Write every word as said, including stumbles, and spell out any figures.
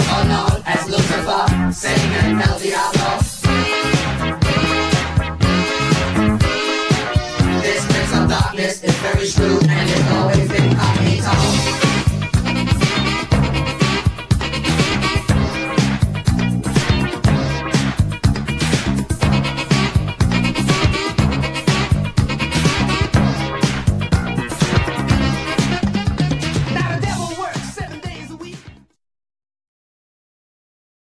or known as Lucifer, Satan, El Diablo. This prince of darkness is very shrewd and is always incognito.